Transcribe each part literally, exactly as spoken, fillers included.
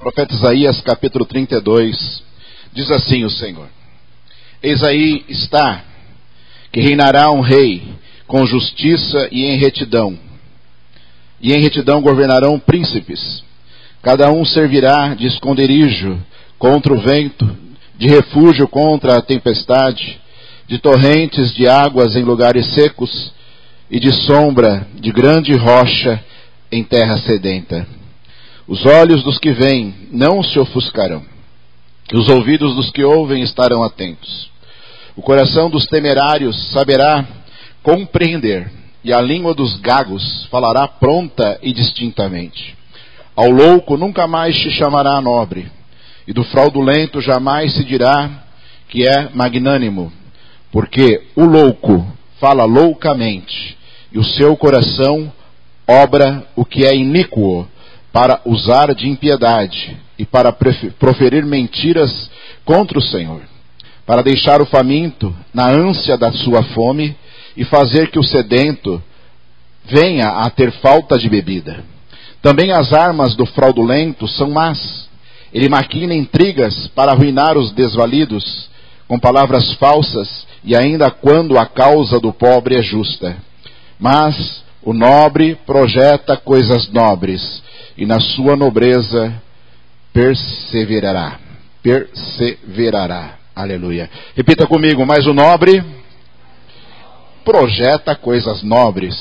Profeta Isaías, capítulo trinta e dois, diz assim o Senhor: Eis aí está, que reinará um rei, com justiça e em retidão, e em retidão governarão príncipes. Cada um servirá de esconderijo contra o vento, de refúgio contra a tempestade, de torrentes de águas em lugares secos, e de sombra de grande rocha em terra sedenta. Os olhos dos que veem não se ofuscarão, e os ouvidos dos que ouvem estarão atentos. O coração dos temerários saberá compreender, e a língua dos gagos falará pronta e distintamente. Ao louco nunca mais se chamará nobre, e do fraudulento jamais se dirá que é magnânimo, porque o louco fala loucamente, e o seu coração obra o que é iníquo, para usar de impiedade e para proferir mentiras contra o Senhor, para deixar o faminto na ânsia da sua fome e fazer que o sedento venha a ter falta de bebida. Também as armas do fraudulento são más. Ele maquina intrigas para arruinar os desvalidos com palavras falsas, e ainda quando a causa do pobre é justa. Mas o nobre projeta coisas nobres, e na sua nobreza perseverará. Perseverará. Aleluia. Repita comigo: mas o nobre projeta coisas nobres.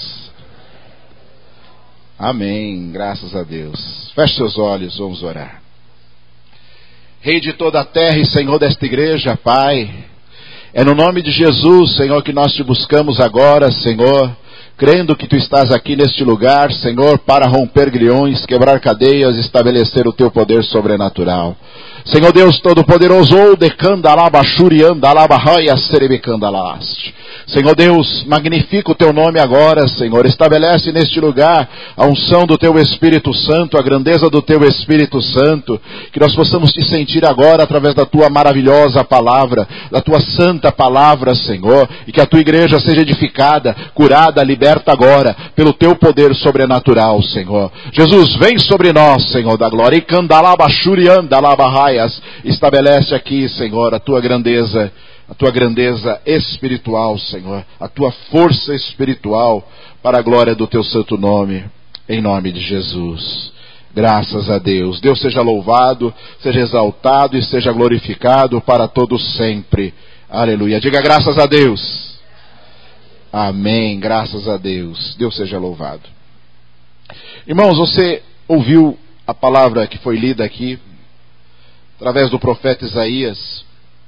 Amém. Graças a Deus. Feche seus olhos, vamos orar. Rei de toda a terra e Senhor desta igreja, Pai, é no nome de Jesus, Senhor, que nós te buscamos agora, Senhor, crendo que Tu estás aqui neste lugar, Senhor, para romper grilhões, quebrar cadeias, estabelecer o Teu poder sobrenatural. Senhor Deus Todo-Poderoso, Senhor Deus, magnifica o Teu nome agora, Senhor. Estabelece neste lugar a unção do Teu Espírito Santo, a grandeza do Teu Espírito Santo, que nós possamos Te sentir agora através da Tua maravilhosa palavra, da Tua santa palavra, Senhor, e que a Tua igreja seja edificada, curada, liberta agora, pelo Teu poder sobrenatural, Senhor. Jesus, vem sobre nós, Senhor da glória, e candalabashuriandalabahaias, estabelece aqui, Senhor, a Tua grandeza, a Tua grandeza espiritual, Senhor, a Tua força espiritual, para a glória do Teu santo nome, em nome de Jesus. Graças a Deus. Deus seja louvado, seja exaltado e seja glorificado para todos sempre. Aleluia. Diga graças a Deus. Amém. Graças a Deus. Deus seja louvado. Irmãos, você ouviu a palavra que foi lida aqui, através do profeta Isaías.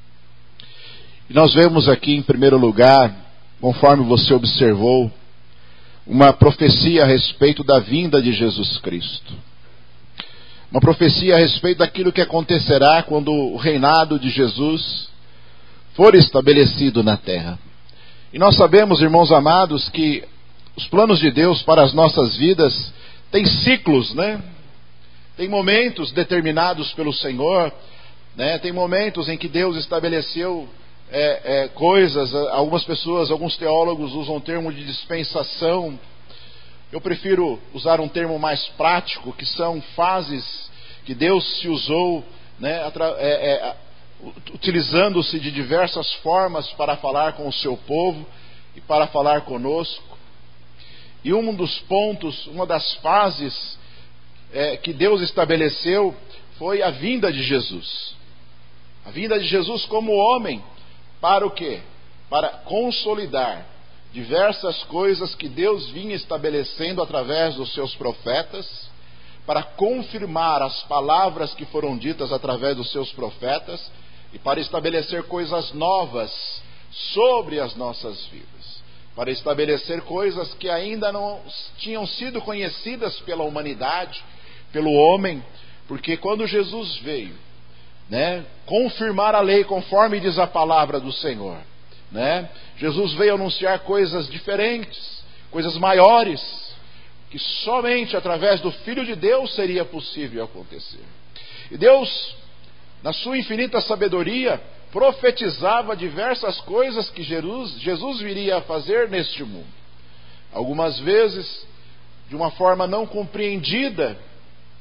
E nós vemos aqui, em primeiro lugar, conforme você observou, uma profecia a respeito da vinda de Jesus Cristo. Uma profecia a respeito daquilo que acontecerá quando o reinado de Jesus for estabelecido na terra. E nós sabemos, irmãos amados, que os planos de Deus para as nossas vidas têm ciclos, né? Tem momentos determinados pelo Senhor, né? Tem momentos em que Deus estabeleceu é, é, coisas. Algumas pessoas, alguns teólogos usam o termo de dispensação. Eu prefiro usar um termo mais prático, que são fases que Deus se usou, né, é, é, utilizando-se de diversas formas para falar com o seu povo e para falar conosco. E um dos pontos, uma das fases é, que Deus estabeleceu foi a vinda de Jesus. A vinda de Jesus como homem, para o quê? Para consolidar diversas coisas que Deus vinha estabelecendo através dos seus profetas, para confirmar as palavras que foram ditas através dos seus profetas e para estabelecer coisas novas sobre as nossas vidas, para estabelecer coisas que ainda não tinham sido conhecidas pela humanidade, pelo homem, porque quando Jesus veio, né, confirmar a lei conforme diz a palavra do Senhor, né, Jesus veio anunciar coisas diferentes, coisas maiores, que somente através do Filho de Deus seria possível acontecer. E Deus, na sua infinita sabedoria, profetizava diversas coisas que Jesus, Jesus viria a fazer neste mundo. Algumas vezes, de uma forma não compreendida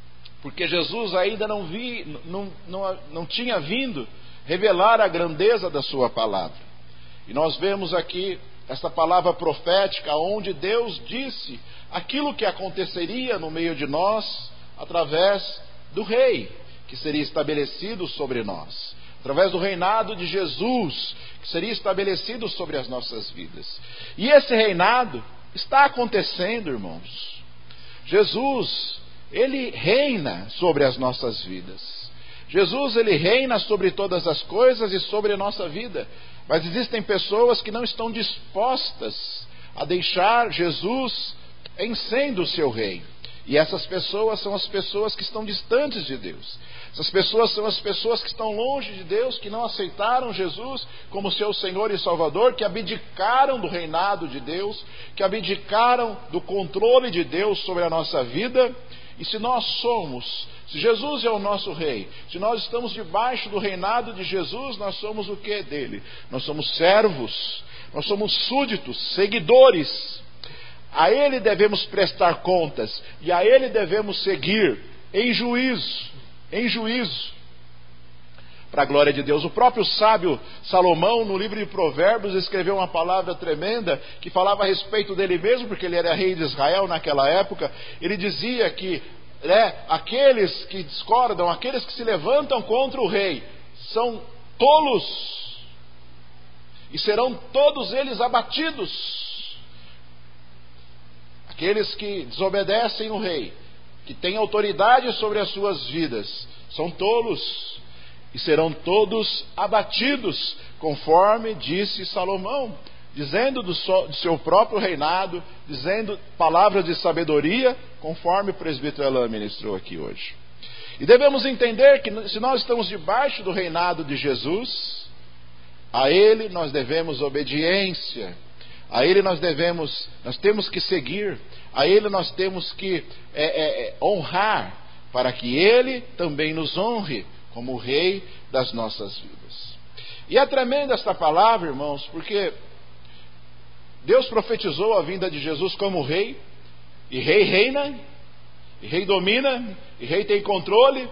porque Jesus ainda não, vi, não, não, não tinha vindo revelar a grandeza da sua palavra. E nós vemos aqui esta palavra profética, onde Deus disse aquilo que aconteceria no meio de nós, através do rei, que seria estabelecido sobre nós, através do reinado de Jesus, que seria estabelecido sobre as nossas vidas. E esse reinado está acontecendo, irmãos. Jesus, Ele reina sobre as nossas vidas. Jesus, Ele reina sobre todas as coisas e sobre a nossa vida. Mas existem pessoas que não estão dispostas a deixar Jesus em sendo o seu rei. E essas pessoas são as pessoas que estão distantes de Deus. Essas pessoas são as pessoas que estão longe de Deus, que não aceitaram Jesus como seu Senhor e Salvador, que abdicaram do reinado de Deus, que abdicaram do controle de Deus sobre a nossa vida. E se nós somos, se Jesus é o nosso rei, se nós estamos debaixo do reinado de Jesus, nós somos o que dele? Nós somos servos, nós somos súditos, seguidores. A Ele devemos prestar contas, e a Ele devemos seguir em juízo, em juízo, para a glória de Deus. O próprio sábio Salomão, no livro de Provérbios, escreveu uma palavra tremenda, que falava a respeito dele mesmo, porque ele era rei de Israel naquela época. Ele dizia que né, aqueles que discordam, aqueles que se levantam contra o rei, são tolos, e serão todos eles abatidos. Aqueles que desobedecem o rei, que têm autoridade sobre as suas vidas, são tolos e serão todos abatidos, conforme disse Salomão, dizendo do, so, do seu próprio reinado, dizendo palavras de sabedoria, conforme o presbítero Alain ministrou aqui hoje. E devemos entender que se nós estamos debaixo do reinado de Jesus, a Ele nós devemos obediência. A Ele nós devemos, nós temos que seguir, a Ele nós temos que é, é, honrar, para que Ele também nos honre como o Rei das nossas vidas. E é tremenda esta palavra, irmãos, porque Deus profetizou a vinda de Jesus como Rei, e Rei reina, e Rei domina, e Rei tem controle.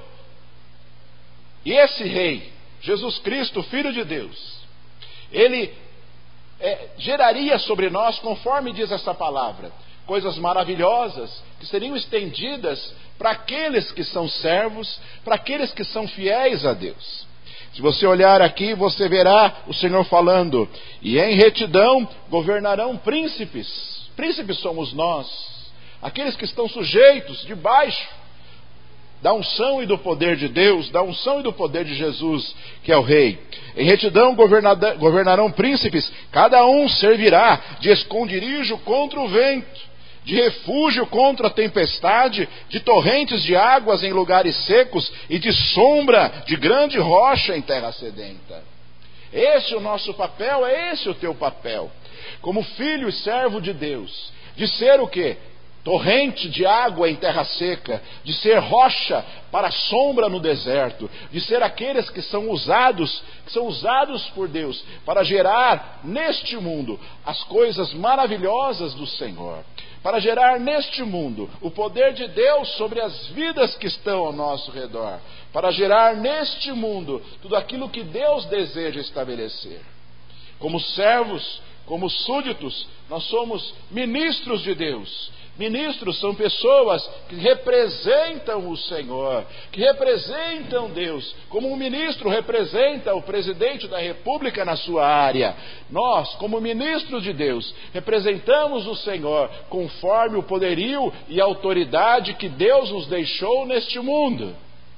E esse Rei, Jesus Cristo, Filho de Deus, Ele É, geraria sobre nós, conforme diz essa palavra, coisas maravilhosas que seriam estendidas para aqueles que são servos, para aqueles que são fiéis a Deus. Se você olhar aqui, você verá o Senhor falando: e em retidão governarão príncipes. Príncipes somos nós, aqueles que estão sujeitos, debaixo da unção e do poder de Deus, da unção e do poder de Jesus, que é o Rei. Em retidão governarão príncipes, cada um servirá de esconderijo contra o vento, de refúgio contra a tempestade, de torrentes de águas em lugares secos e de sombra de grande rocha em terra sedenta. Esse é o nosso papel, é esse o teu papel, como filho e servo de Deus, de ser o quê? Torrente de água em terra seca, de ser rocha para sombra no deserto, de ser aqueles que são usados, que são usados por Deus para gerar neste mundo as coisas maravilhosas do Senhor, para gerar neste mundo o poder de Deus sobre as vidas que estão ao nosso redor, para gerar neste mundo tudo aquilo que Deus deseja estabelecer. Como servos, como súditos, nós somos ministros de Deus. Ministros são pessoas que representam o Senhor, que representam Deus, como um ministro representa o presidente da República na sua área. Nós, como ministros de Deus, representamos o Senhor conforme o poderio e autoridade que Deus nos deixou neste mundo.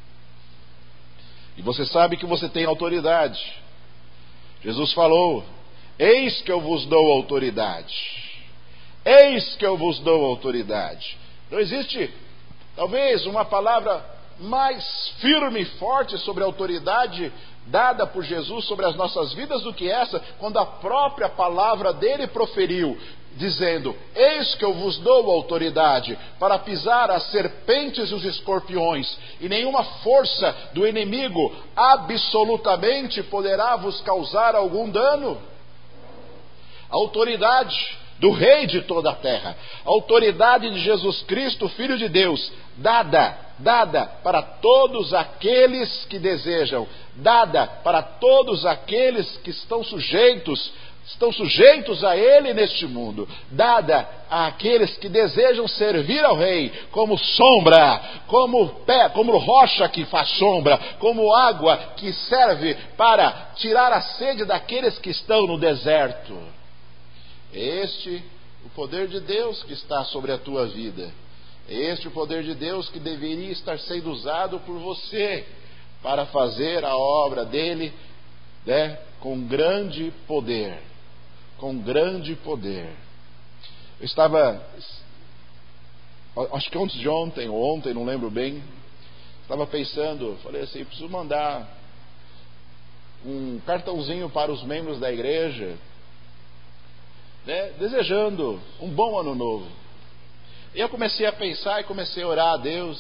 E você sabe que você tem autoridade. Jesus falou: eis que eu vos dou autoridade. Eis que eu vos dou autoridade. Não existe, talvez, uma palavra mais firme e forte sobre a autoridade dada por Jesus sobre as nossas vidas do que essa, quando a própria palavra dele proferiu, dizendo: eis que eu vos dou autoridade para pisar as serpentes e os escorpiões, e nenhuma força do inimigo absolutamente poderá vos causar algum dano. A autoridade do Rei de toda a terra, a autoridade de Jesus Cristo, Filho de Deus, dada, dada para todos aqueles que desejam, dada para todos aqueles que estão sujeitos, estão sujeitos a Ele neste mundo, dada àqueles que desejam servir ao Rei, como sombra, como pé, como rocha que faz sombra, como água que serve para tirar a sede daqueles que estão no deserto. Este o poder de Deus que está sobre a tua vida. Este o poder de Deus que deveria estar sendo usado por você para fazer a obra dele, né, com grande poder. Com grande poder. Eu estava, acho que antes de ontem, ou ontem, não lembro bem, estava pensando, falei assim, preciso mandar um cartãozinho para os membros da igreja, né, desejando um bom ano novo. E eu comecei a pensar e comecei a orar a Deus,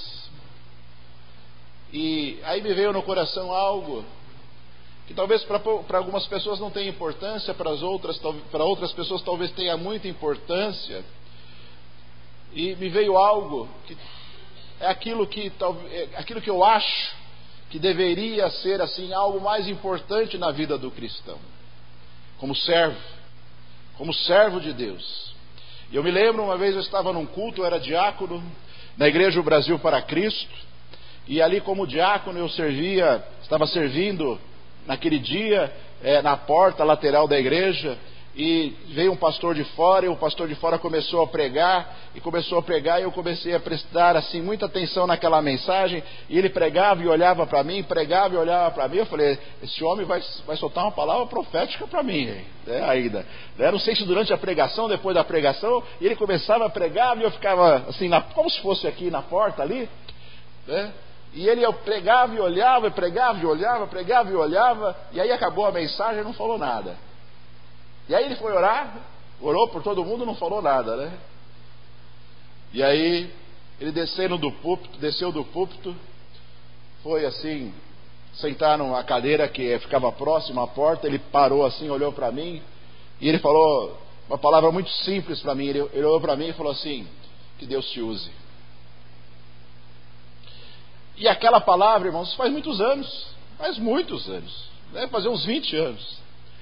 e aí me veio no coração algo que talvez para algumas pessoas não tenha importância, para as outras, para outras pessoas talvez tenha muita importância. E me veio algo que é aquilo que, é aquilo que eu acho que deveria ser assim algo mais importante na vida do cristão, como servo, como servo de Deus. E eu me lembro, uma vez eu estava num culto, eu era diácono na Igreja do Brasil para Cristo, e ali como diácono eu servia, estava servindo naquele dia, é, na porta lateral da igreja, e veio um pastor de fora, e o pastor de fora começou a pregar, e começou a pregar, e eu comecei a prestar assim muita atenção naquela mensagem, e ele pregava e olhava para mim, pregava e olhava para mim, eu falei, esse homem vai, vai soltar uma palavra profética para mim, né, ainda, né, não sei se durante a pregação, depois da pregação, e ele começava a pregar, e eu ficava assim, na, como se fosse aqui na porta ali, né? E ele eu pregava e olhava, pregava e olhava, pregava e olhava, e aí acabou a mensagem e não falou nada. E aí ele foi orar, orou por todo mundo e não falou nada, né? E aí ele descendo do púlpito, desceu do púlpito, foi assim, sentar numa cadeira que ficava próxima à porta, ele parou assim, olhou para mim, e ele falou uma palavra muito simples para mim, ele, ele olhou para mim e falou assim, que Deus te use. E aquela palavra, irmãos, faz muitos anos, faz muitos anos, deve fazer uns vinte anos.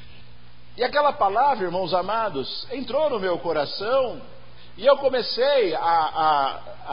E aquela palavra, irmãos amados, entrou no meu coração, e eu comecei a, a, a,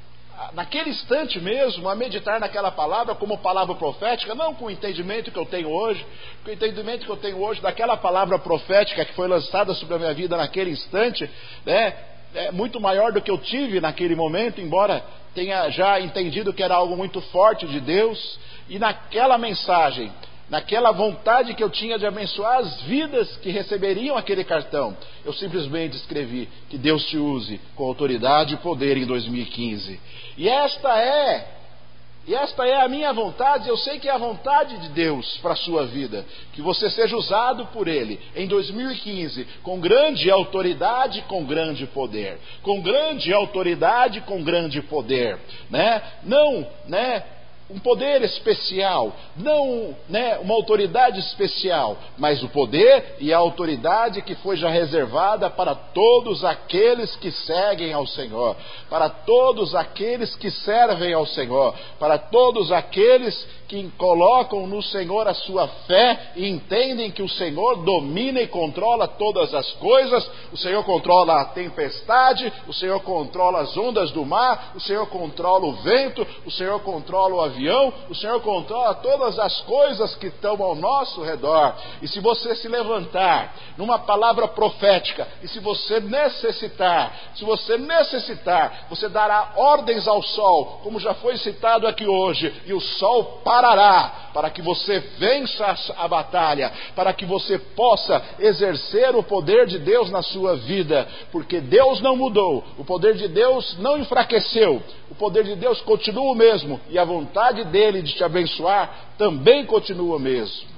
a, naquele instante mesmo, a meditar naquela palavra como palavra profética, não com o entendimento que eu tenho hoje, com o entendimento que eu tenho hoje daquela palavra profética que foi lançada sobre a minha vida naquele instante, né? É muito maior do que eu tive naquele momento, embora tenha já entendido que era algo muito forte de Deus, e naquela mensagem, naquela vontade que eu tinha de abençoar as vidas que receberiam aquele cartão, eu simplesmente escrevi que Deus te use com autoridade e poder em dois mil e quinze. E esta é, e esta é a minha vontade, eu sei que é a vontade de Deus para a sua vida, que você seja usado por Ele em dois mil e quinze, com grande autoridade, com grande poder, com grande autoridade, com grande poder, né? Não, né? Um poder especial, não, né, uma autoridade especial, mas o poder e a autoridade que foi já reservada para todos aqueles que seguem ao Senhor, para todos aqueles que servem ao Senhor, para todos aqueles que colocam no Senhor a sua fé e entendem que o Senhor domina e controla todas as coisas. O Senhor controla a tempestade, o Senhor controla as ondas do mar, o Senhor controla o vento, o Senhor controla o avião, o Senhor controla todas as coisas que estão ao nosso redor. E se você se levantar numa palavra profética, e se você necessitar, se você necessitar, você dará ordens ao sol, como já foi citado aqui hoje, e o sol parará, para que você vença a batalha, para que você possa exercer o poder de Deus na sua vida, porque Deus não mudou, o poder de Deus não enfraqueceu, o poder de Deus continua o mesmo, e a vontade dele de te abençoar também continua o mesmo,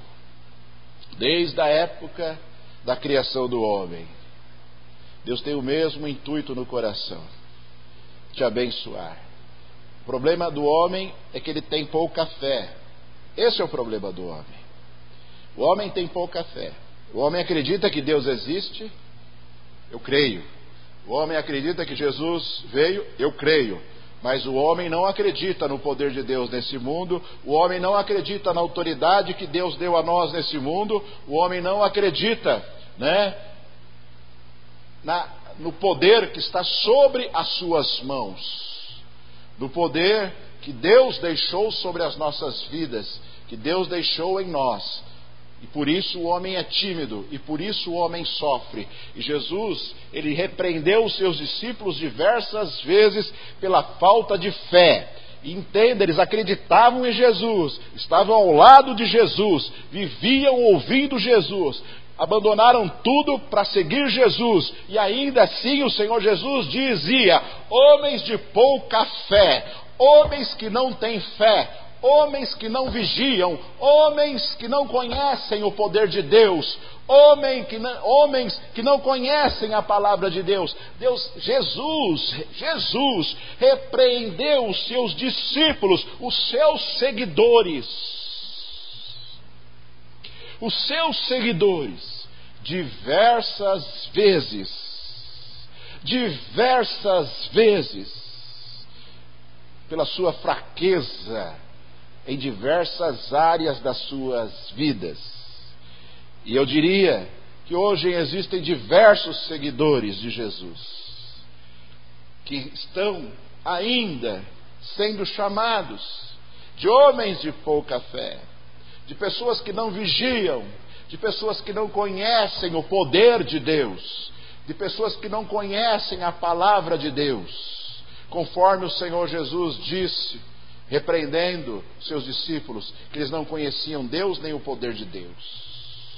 desde a época da criação do homem. Deus tem o mesmo intuito no coração, te abençoar. O problema do homem é que ele tem pouca fé. Esse é o problema do homem. O homem tem pouca fé. O homem acredita que Deus existe, eu creio. O homem acredita que Jesus veio, eu creio. Mas o homem não acredita no poder de Deus nesse mundo, o homem não acredita na autoridade que Deus deu a nós nesse mundo, o homem não acredita, né, na, no poder que está sobre as suas mãos, no poder que Deus deixou sobre as nossas vidas, que Deus deixou em nós. E por isso o homem é tímido, e por isso o homem sofre. E Jesus, ele repreendeu os seus discípulos diversas vezes pela falta de fé. E entenda, eles acreditavam em Jesus, estavam ao lado de Jesus, viviam ouvindo Jesus, abandonaram tudo para seguir Jesus. E ainda assim o Senhor Jesus dizia: homens de pouca fé, homens que não têm fé, homens que não vigiam, homens que não conhecem o poder de Deus, homem que não, homens que não conhecem a palavra de Deus. Deus, Jesus, Jesus repreendeu os seus discípulos, os seus seguidores, os seus seguidores, diversas vezes, diversas vezes, pela sua fraqueza em diversas áreas das suas vidas. E eu diria que hoje existem diversos seguidores de Jesus, que estão ainda sendo chamados de homens de pouca fé, de pessoas que não vigiam, de pessoas que não conhecem o poder de Deus, de pessoas que não conhecem a palavra de Deus, conforme o Senhor Jesus disse, repreendendo seus discípulos, que eles não conheciam Deus nem o poder de Deus.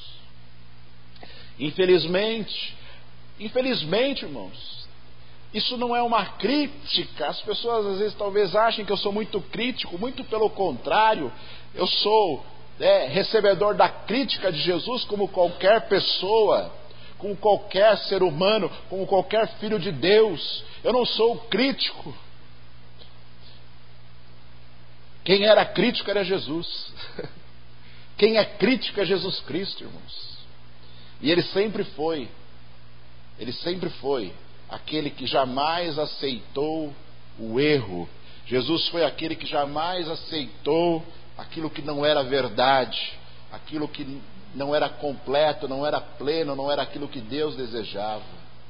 Infelizmente, infelizmente, irmãos, isso não é uma crítica. As pessoas às vezes talvez achem que eu sou muito crítico, muito pelo contrário, eu sou é, recebedor da crítica de Jesus como qualquer pessoa, como qualquer ser humano, como qualquer filho de Deus. Eu não sou crítico. Quem era crítico era Jesus. Quem é crítico é Jesus Cristo, irmãos. E ele sempre foi, ele sempre foi aquele que jamais aceitou o erro. Jesus foi aquele que jamais aceitou aquilo que não era verdade, aquilo que não era completo, não era pleno, não era aquilo que Deus desejava.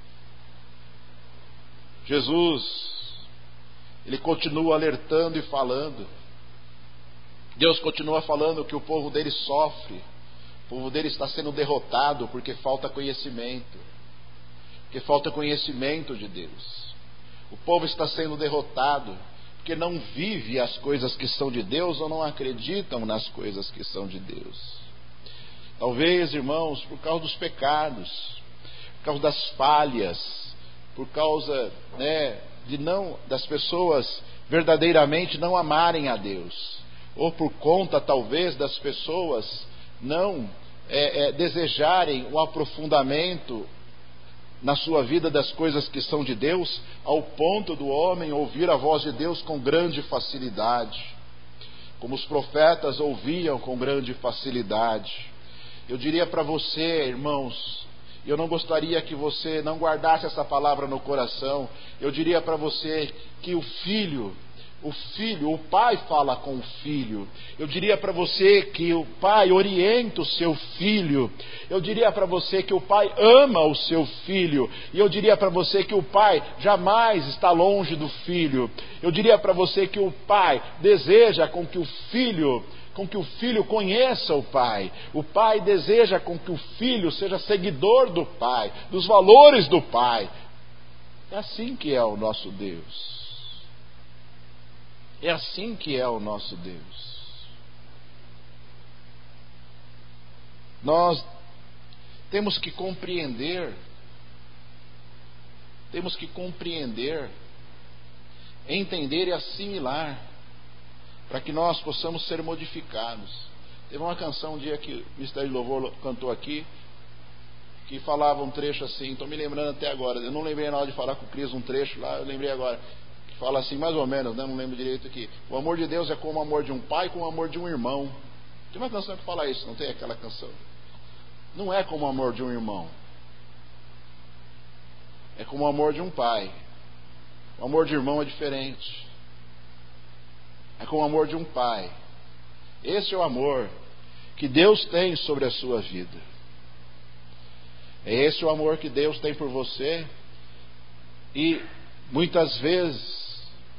Jesus, ele continua alertando e falando. Deus continua falando que o povo dele sofre, o povo dele está sendo derrotado porque falta conhecimento, porque falta conhecimento de Deus. O povo está sendo derrotado porque não vive as coisas que são de Deus ou não acreditam nas coisas que são de Deus. Talvez, irmãos, por causa dos pecados, por causa das falhas, por causa, né, de não das pessoas verdadeiramente não amarem a Deus, ou por conta talvez das pessoas não é, é, desejarem um aprofundamento na sua vida das coisas que são de Deus, ao ponto do homem ouvir a voz de Deus com grande facilidade, como os profetas ouviam com grande facilidade. Eu diria para você, irmãos, eu não gostaria que você não guardasse essa palavra no coração. Eu diria para você que o filho O filho, o pai fala com o filho. Eu diria para você que o pai orienta o seu filho. Eu diria para você que o pai ama o seu filho. E eu diria para você que o pai jamais está longe do filho. Eu diria para você que o pai deseja com que o filho, com que o filho conheça o pai. O pai deseja com que o filho seja seguidor do pai, dos valores do pai. É assim que é o nosso Deus. É assim que é o nosso Deus. Nós temos que compreender, temos que compreender, entender e assimilar, para que nós possamos ser modificados. Teve uma canção um dia que o Ministério de Louvor cantou aqui, que falava um trecho assim, estou me lembrando até agora, eu não lembrei na hora de falar com o Cris um trecho lá, eu lembrei agora. Fala assim, mais ou menos, né? Não lembro direito aqui. O amor de Deus é como o amor de um pai com o amor de um irmão. Tem uma canção que fala isso, não tem aquela canção? Não é como o amor de um irmão. É como o amor de um pai. O amor de irmão é diferente. é com o amor de um pai. Esse é o amor que Deus tem sobre a sua vida. É esse o amor que Deus tem por você. E muitas vezes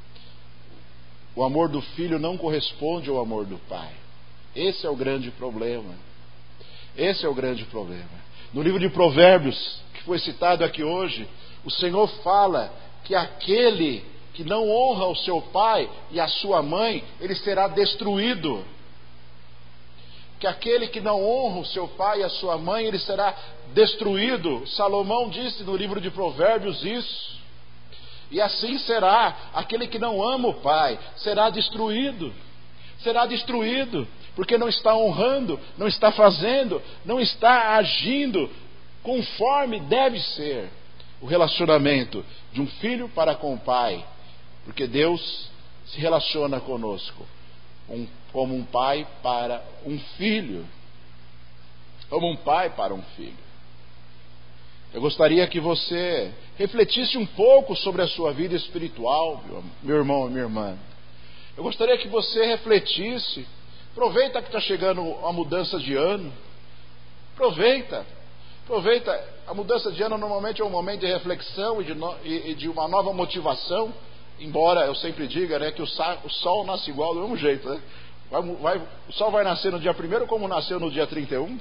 o amor do filho não corresponde ao amor do pai. Esse é o grande problema. Esse é o grande problema. No livro de Provérbios, que foi citado aqui hoje, o Senhor fala que aquele que não honra o seu pai e a sua mãe, ele será destruído. Que aquele que não honra o seu pai e a sua mãe, ele será destruído. Salomão disse no livro de Provérbios isso. E assim será, aquele que não ama o pai, será destruído. Será destruído, porque não está honrando, não está fazendo, não está agindo conforme deve ser o relacionamento de um filho para com o pai. Porque Deus se relaciona conosco um, como um pai para um filho. Como um pai para um filho. Eu gostaria que você refletisse um pouco sobre a sua vida espiritual, meu irmão e minha irmã. Eu gostaria que você refletisse. Aproveita que está chegando a mudança de ano. Aproveita. Aproveita. A mudança de ano normalmente é um momento de reflexão e de, no, e, e de uma nova motivação. Embora eu sempre diga, né, que o, sa, o sol nasce igual do mesmo jeito. Né? Vai, vai, o sol vai nascer no dia primeiro como nasceu no dia trinta e um.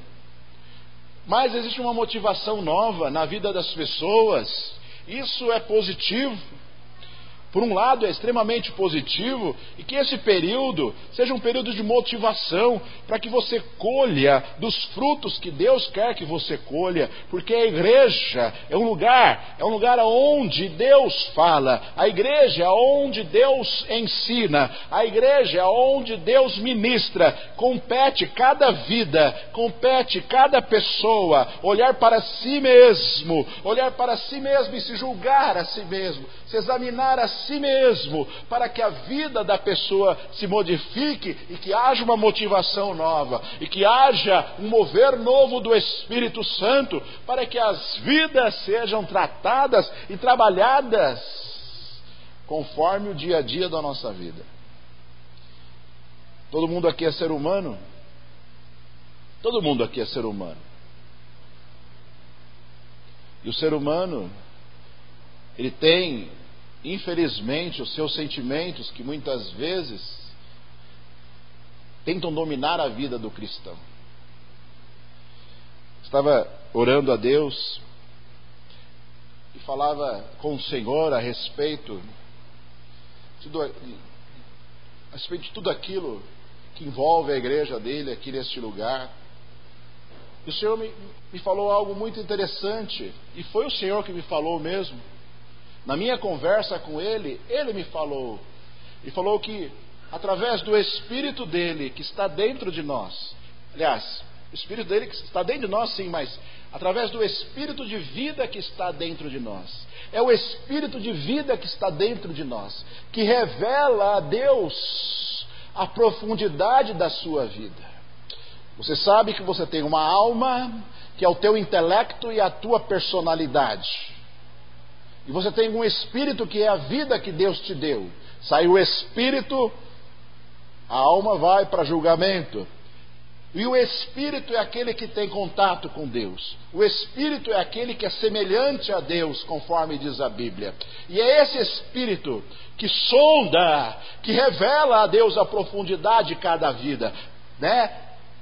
Mas existe uma motivação nova na vida das pessoas. Isso é positivo. Por um lado é extremamente positivo, e que esse período seja um período de motivação, para que você colha dos frutos que Deus quer que você colha, porque a igreja é um lugar, é um lugar onde Deus fala, a igreja é onde Deus ensina, a igreja é onde Deus ministra. Compete cada vida, compete cada pessoa olhar para si mesmo, olhar para si mesmo e se julgar a si mesmo, se examinar a si mesmo, para que a vida da pessoa se modifique e que haja uma motivação nova, e que haja um mover novo do Espírito Santo, para que as vidas sejam tratadas e trabalhadas conforme o dia a dia da nossa vida. Todo mundo aqui é ser humano? Todo mundo aqui é ser humano. E o ser humano, ele tem, infelizmente, os seus sentimentos que muitas vezes tentam dominar a vida do cristão. Estava orando a Deus e falava com o Senhor a respeito de tudo, a respeito de tudo aquilo que envolve a igreja dele aqui neste lugar. E o Senhor me, me falou algo muito interessante, e foi o Senhor que me falou mesmo. Na minha conversa com ele, ele me falou, e falou que através do Espírito dele que está dentro de nós, aliás, o Espírito dele que está dentro de nós sim, mas através do Espírito de vida que está dentro de nós, é o Espírito de vida que está dentro de nós, que revela a Deus a profundidade da sua vida. Você sabe que você tem uma alma, que é o teu intelecto e a tua personalidade. E você tem um espírito que é a vida que Deus te deu. Sai o espírito, a alma vai para julgamento. E o espírito é aquele que tem contato com Deus. O espírito é aquele que é semelhante a Deus, conforme diz a Bíblia. E é esse espírito que sonda, que revela a Deus a profundidade de cada vida, né?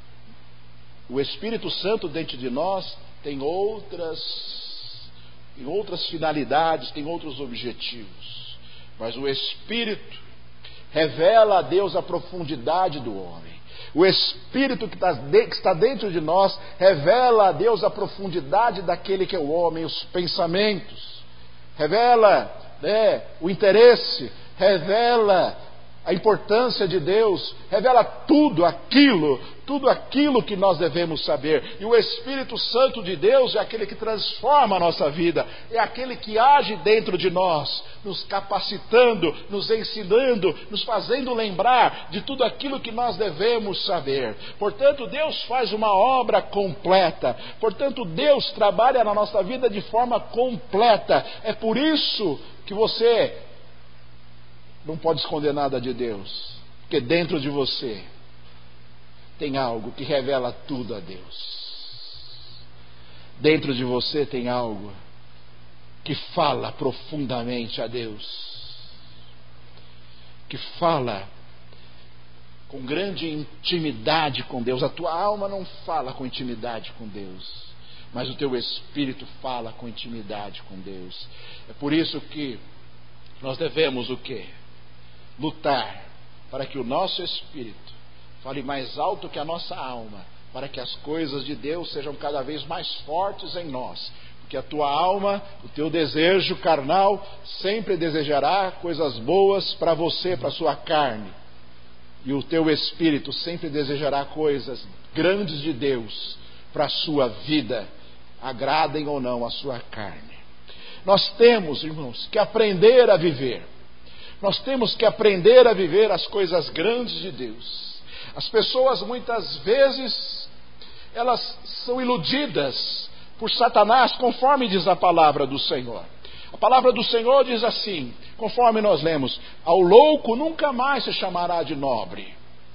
O Espírito Santo dentro de nós tem outras tem outras finalidades, tem outros objetivos. Mas o Espírito revela a Deus a profundidade do homem. O Espírito que está dentro de nós revela a Deus a profundidade daquele que é o homem, os pensamentos. Revela, né, o interesse, revela a importância de Deus, revela tudo aquilo, tudo aquilo que nós devemos saber. E o Espírito Santo de Deus é aquele que transforma a nossa vida, é aquele que age dentro de nós, nos capacitando, nos ensinando, nos fazendo lembrar de tudo aquilo que nós devemos saber. Portanto, Deus faz uma obra completa. Portanto, Deus trabalha na nossa vida de forma completa. É por isso que você não pode esconder nada de Deus. Porque dentro de você tem algo que revela tudo a Deus. Dentro de você tem algo que fala profundamente a Deus. Que fala com grande intimidade com Deus. A tua alma não fala com intimidade com Deus, mas o teu espírito fala com intimidade com Deus. É por isso que nós devemos o quê? Lutar para que o nosso espírito fale mais alto que a nossa alma, para que as coisas de Deus sejam cada vez mais fortes em nós. Porque a tua alma, o teu desejo carnal, sempre desejará coisas boas para você, para a sua carne. E o teu espírito sempre desejará coisas grandes de Deus para a sua vida, agradem ou não a sua carne. Nós temos, irmãos, que aprender a viver. Nós temos que aprender a viver as coisas grandes de Deus. As pessoas muitas vezes, elas são iludidas por Satanás, conforme diz a palavra do Senhor. A palavra do Senhor diz assim, conforme nós lemos: ao louco nunca mais se chamará de nobre,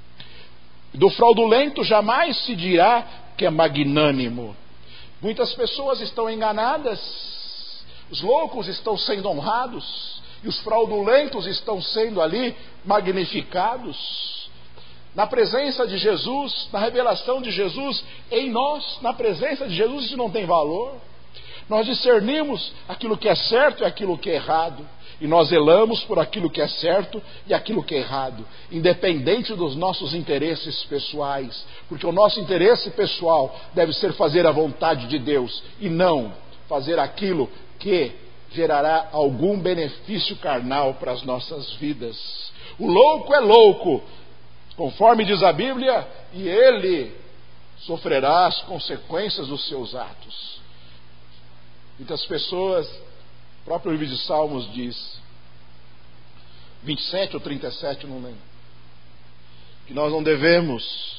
do fraudulento jamais se dirá que é magnânimo. Muitas pessoas estão enganadas, os loucos estão sendo honrados, e os fraudulentos estão sendo ali magnificados. Na presença de Jesus, na revelação de Jesus em nós, na presença de Jesus, isso não tem valor. Nós discernimos aquilo que é certo e aquilo que é errado, e nós zelamos por aquilo que é certo e aquilo que é errado, independente dos nossos interesses pessoais, porque o nosso interesse pessoal deve ser fazer a vontade de Deus e não fazer aquilo que gerará algum benefício carnal para as nossas vidas. O louco é louco, conforme diz a Bíblia, e ele sofrerá as consequências dos seus atos. Muitas pessoas, o próprio livro de Salmos diz, vinte e sete ou trinta e sete, não lembro, que nós não devemos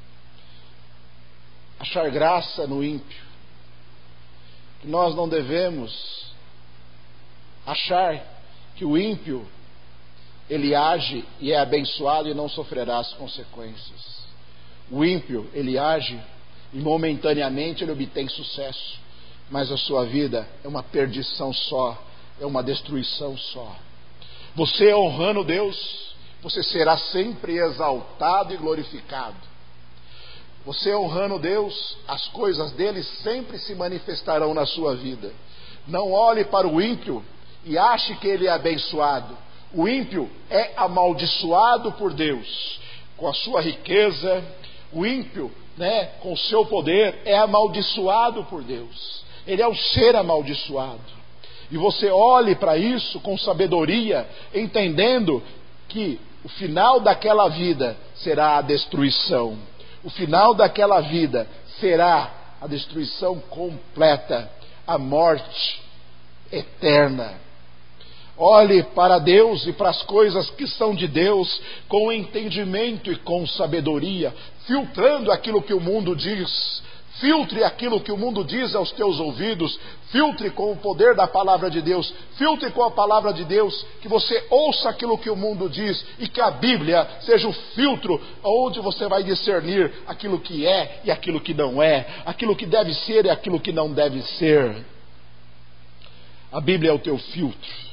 achar graça no ímpio, que nós não devemos achar que o ímpio ele age e é abençoado e não sofrerá as consequências. O ímpio, ele age e momentaneamente ele obtém sucesso, mas a sua vida é uma perdição só, é uma destruição só. Você honrando Deus, você será sempre exaltado e glorificado. Você honrando Deus, as coisas dele sempre se manifestarão na sua vida. Não olhe para o ímpio e ache que ele é abençoado. O ímpio é amaldiçoado por Deus, com a sua riqueza. O ímpio, né, com o seu poder, é amaldiçoado por Deus. Ele é um ser amaldiçoado. E você olhe para isso com sabedoria, entendendo que o final daquela vida será a destruição. O final daquela vida será a destruição completa, a morte eterna. Olhe para Deus e para as coisas que são de Deus com entendimento e com sabedoria, filtrando aquilo que o mundo diz. Filtre aquilo que o mundo diz aos teus ouvidos, filtre com o poder da palavra de Deus, filtre com a palavra de Deus, que você ouça aquilo que o mundo diz e que a Bíblia seja o filtro onde você vai discernir aquilo que é e aquilo que não é, aquilo que deve ser e aquilo que não deve ser. A Bíblia é o teu filtro.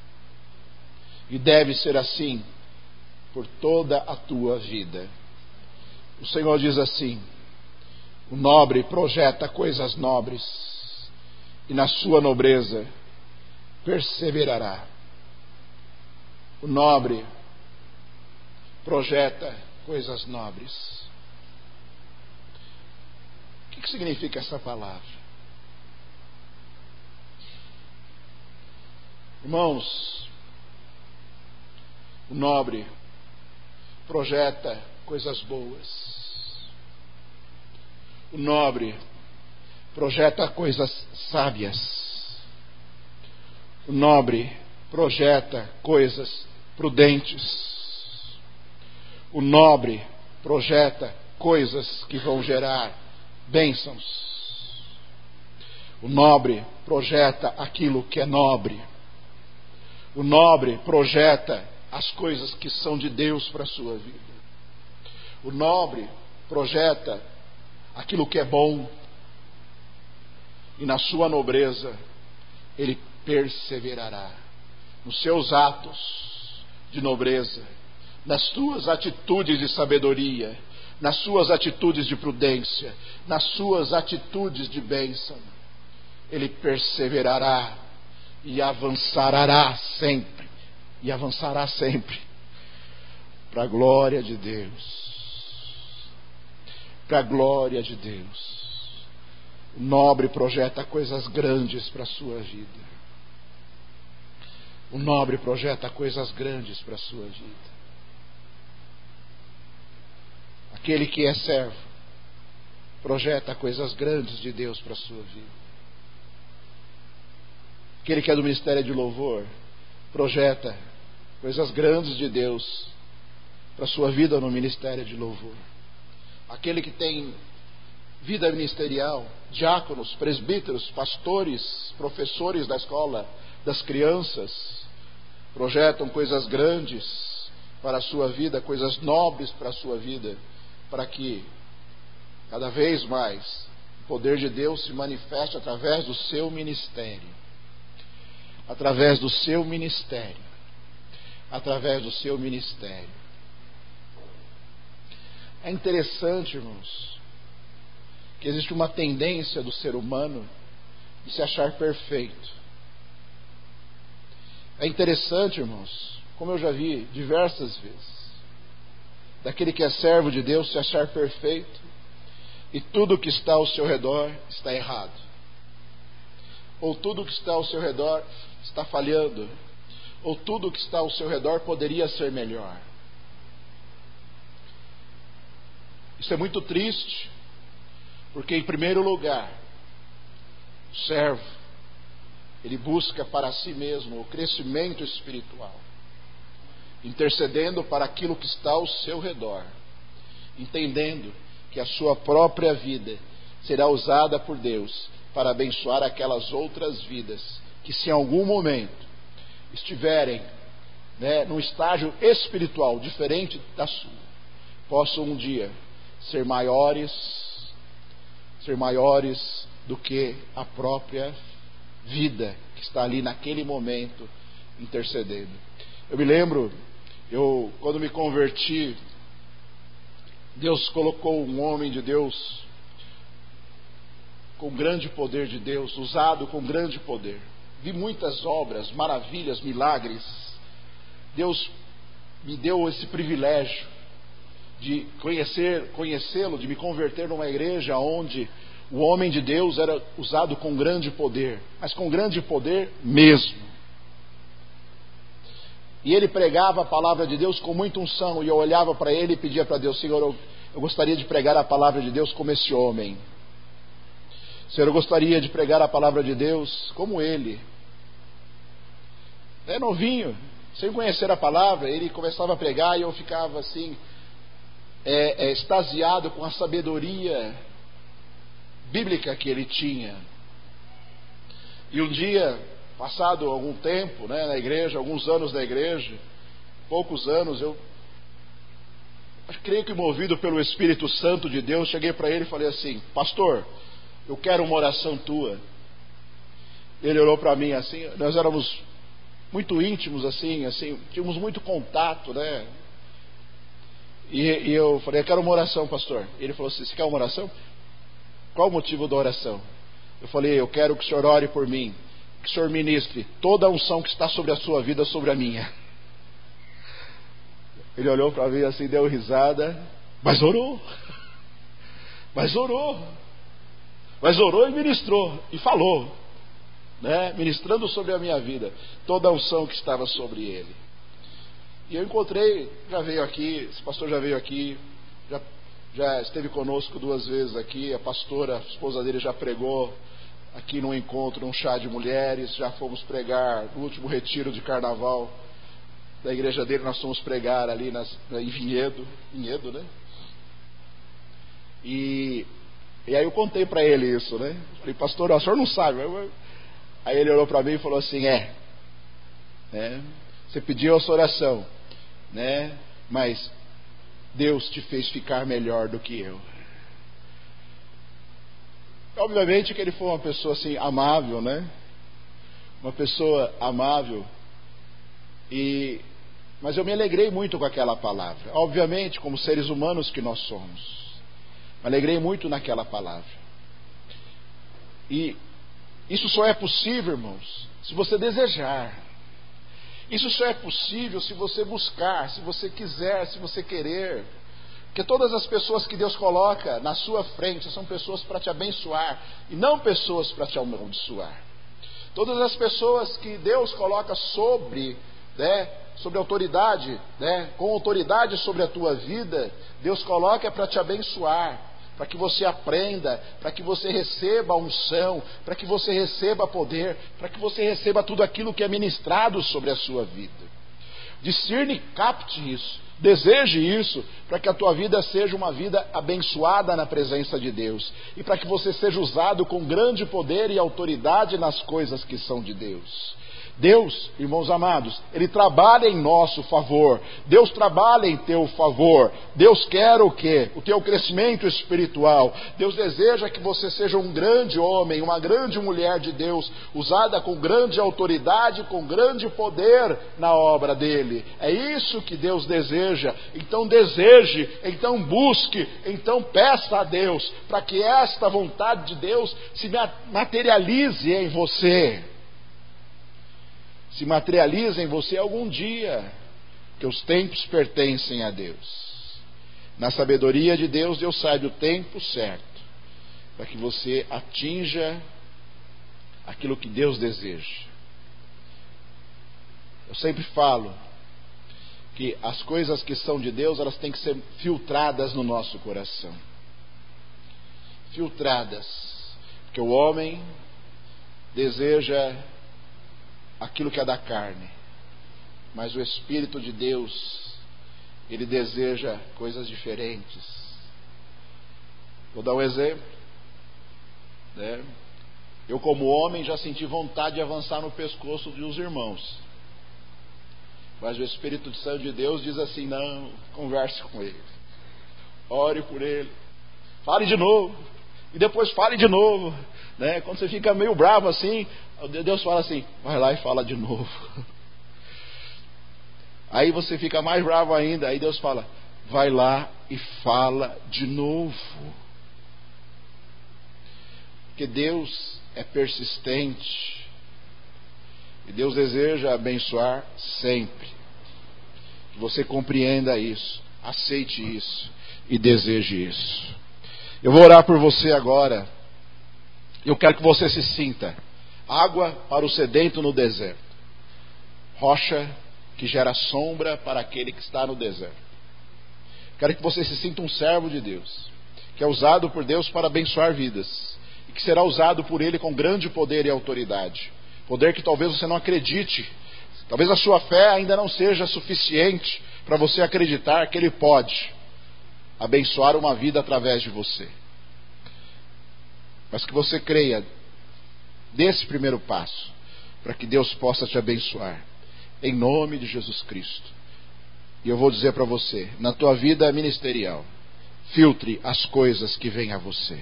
E deve ser assim por toda a tua vida. O Senhor diz assim: o nobre projeta coisas nobres, e na sua nobreza perseverará. O nobre projeta coisas nobres. O que, que significa essa palavra? Irmãos, o nobre projeta coisas boas. O nobre projeta coisas sábias. O nobre projeta coisas prudentes. O nobre projeta coisas que vão gerar bênçãos. O nobre projeta aquilo que é nobre. O nobre projeta as coisas que são de Deus para a sua vida. O nobre projeta aquilo que é bom, e na sua nobreza ele perseverará. Nos seus atos de nobreza, nas suas atitudes de sabedoria, nas suas atitudes de prudência, nas suas atitudes de bênção, ele perseverará e avançará sempre, e avançará sempre, para a glória de Deus, para a glória de Deus. O nobre projeta coisas grandes para a sua vida. O nobre projeta coisas grandes para a sua vida. Aquele que é servo projeta coisas grandes de Deus para a sua vida. Aquele que é do ministério de louvor projeta coisas grandes de Deus para a sua vida no ministério de louvor. Aquele que tem vida ministerial, diáconos, presbíteros, pastores, professores da escola das crianças, projetam coisas grandes para a sua vida, coisas nobres para a sua vida, para que cada vez mais o poder de Deus se manifeste através do seu ministério, através do seu ministério, através do seu ministério. É interessante, irmãos, que existe uma tendência do ser humano de se achar perfeito. É interessante, irmãos, como eu já vi diversas vezes, daquele que é servo de Deus se achar perfeito e tudo que está ao seu redor está errado, ou tudo que está ao seu redor está falhando, ou tudo que está ao seu redor poderia ser melhor. Isso é muito triste, porque em primeiro lugar, o servo, ele busca para si mesmo o crescimento espiritual, intercedendo para aquilo que está ao seu redor, entendendo que a sua própria vida será usada por Deus para abençoar aquelas outras vidas que, se em algum momento estiverem, né, num estágio espiritual diferente da sua, possam um dia ser maiores, ser maiores do que a própria vida que está ali naquele momento intercedendo. Eu me lembro, eu quando me converti, Deus colocou um homem de Deus com grande poder de Deus, usado com grande poder. Vi muitas obras, maravilhas, milagres. Deus me deu esse privilégio de conhecer, conhecê-lo, de me converter numa igreja onde o homem de Deus era usado com grande poder, mas com grande poder mesmo. E ele pregava a palavra de Deus com muita unção, e eu olhava para ele e pedia para Deus: Senhor, eu, eu gostaria de pregar a palavra de Deus como esse homem. Senhor, eu gostaria de pregar a palavra de Deus como ele. É novinho, sem conhecer a palavra, ele começava a pregar e eu ficava assim, é, é, extasiado com a sabedoria bíblica que ele tinha. E um dia, passado algum tempo, né, na igreja, alguns anos na igreja, poucos anos, eu creio que movido pelo Espírito Santo de Deus, cheguei para ele e falei assim: pastor, eu quero uma oração tua. Ele olhou para mim assim, nós éramos muito íntimos assim, assim, tínhamos muito contato, né? E, e eu falei: eu quero uma oração, pastor. Ele falou assim: você quer uma oração? Qual o motivo da oração? Eu falei: eu quero que o senhor ore por mim, que o senhor ministre toda a unção que está sobre a sua vida sobre a minha. Ele olhou para mim assim, deu risada, mas orou, mas orou, mas orou e ministrou, e falou, né, ministrando sobre a minha vida toda a unção que estava sobre ele. E eu encontrei, já veio aqui, esse pastor já veio aqui, já, já esteve conosco duas vezes aqui, a pastora, a esposa dele já pregou aqui num encontro, num chá de mulheres, já fomos pregar no último retiro de carnaval da igreja dele, nós fomos pregar ali nas, em Vinhedo, Vinhedo, né? E, e aí eu contei para ele isso, né? Falei: pastor, o senhor não sabe. Aí ele olhou para mim e falou assim: é, é, você pediu essa oração, né? Mas Deus te fez ficar melhor do que eu. Obviamente que ele foi uma pessoa assim amável, né? Uma pessoa amável. E mas eu me alegrei muito com aquela palavra. Obviamente, como seres humanos que nós somos, me alegrei muito naquela palavra. E isso só é possível, irmãos, se você desejar. Isso só é possível se você buscar, se você quiser, se você querer. Porque todas as pessoas que Deus coloca na sua frente são pessoas para te abençoar e não pessoas para te amaldiçoar. Todas as pessoas que Deus coloca sobre, né, sobre autoridade, né, com autoridade sobre a tua vida, Deus coloca para te abençoar, para que você aprenda, para que você receba a unção, para que você receba poder, para que você receba tudo aquilo que é ministrado sobre a sua vida. Discerne, capte isso, deseje isso, para que a tua vida seja uma vida abençoada na presença de Deus, e para que você seja usado com grande poder e autoridade nas coisas que são de Deus. Deus, irmãos amados, Ele trabalha em nosso favor. Deus trabalha em teu favor. Deus quer o quê? O teu crescimento espiritual. Deus deseja que você seja um grande homem, uma grande mulher de Deus, usada com grande autoridade, com grande poder na obra dEle. É isso que Deus deseja. Então deseje, então busque, então peça a Deus, para que esta vontade de Deus se materialize em você. Se materializa em você algum dia, que os tempos pertencem a Deus. Na sabedoria de Deus, Deus sabe o tempo certo, para que você atinja aquilo que Deus deseja. Eu sempre falo que as coisas que são de Deus, elas têm que ser filtradas no nosso coração. Filtradas, porque o homem deseja aquilo que é da carne, mas o Espírito de Deus, Ele deseja coisas diferentes. Vou dar um exemplo, né? Eu, como homem, já senti vontade de avançar no pescoço dos irmãos, mas o Espírito Santo de Deus diz assim: não, converse com ele, ore por ele, fale de novo, e depois fale de novo, né? Quando você fica meio bravo assim, Deus fala assim: vai lá e fala de novo. Aí você fica mais bravo ainda, aí Deus fala: vai lá e fala de novo. Porque Deus é persistente e Deus deseja abençoar sempre. Que você compreenda isso, aceite isso e deseje isso. Eu vou orar por você agora. Eu quero que você se sinta água para o sedento no deserto, rocha que gera sombra para aquele que está no deserto. Quero que você se sinta um servo de Deus, que é usado por Deus para abençoar vidas, e que será usado por Ele com grande poder e autoridade. Poder que talvez você não acredite, talvez a sua fé ainda não seja suficiente para você acreditar que Ele pode abençoar uma vida através de você. Mas que você creia desse primeiro passo, para que Deus possa te abençoar, em nome de Jesus Cristo. E eu vou dizer para você, na tua vida ministerial, filtre as coisas que vêm a você.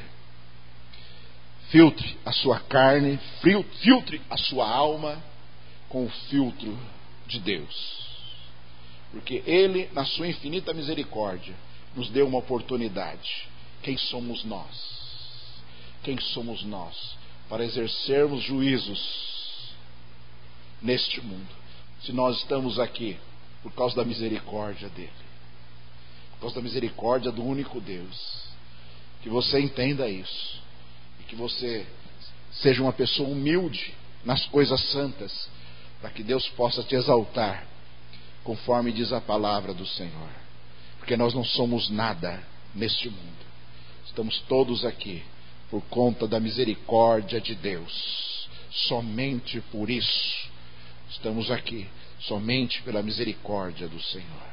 Filtre a sua carne, filtre a sua alma com o filtro de Deus. Porque Ele, na sua infinita misericórdia, nos deu uma oportunidade. Quem somos nós? Quem somos nós para exercermos juízos neste mundo, se nós estamos aqui por causa da misericórdia dele, por causa da misericórdia do único Deus? Que você entenda isso e que você seja uma pessoa humilde nas coisas santas, para que Deus possa te exaltar conforme diz a palavra do Senhor. Porque nós não somos nada neste mundo, estamos todos aqui por conta da misericórdia de Deus. Somente por isso estamos aqui, somente pela misericórdia do Senhor.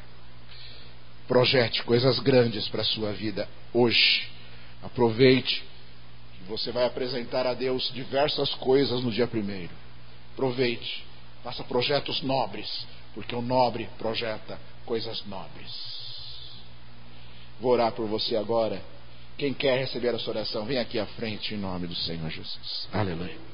Projete coisas grandes para a sua vida hoje. Aproveite que você vai apresentar a Deus diversas coisas no dia primeiro. Aproveite, faça projetos nobres, porque o nobre projeta coisas nobres. Vou orar por você agora. Quem quer receber essa oração, vem aqui à frente em nome do Senhor Jesus. Aleluia.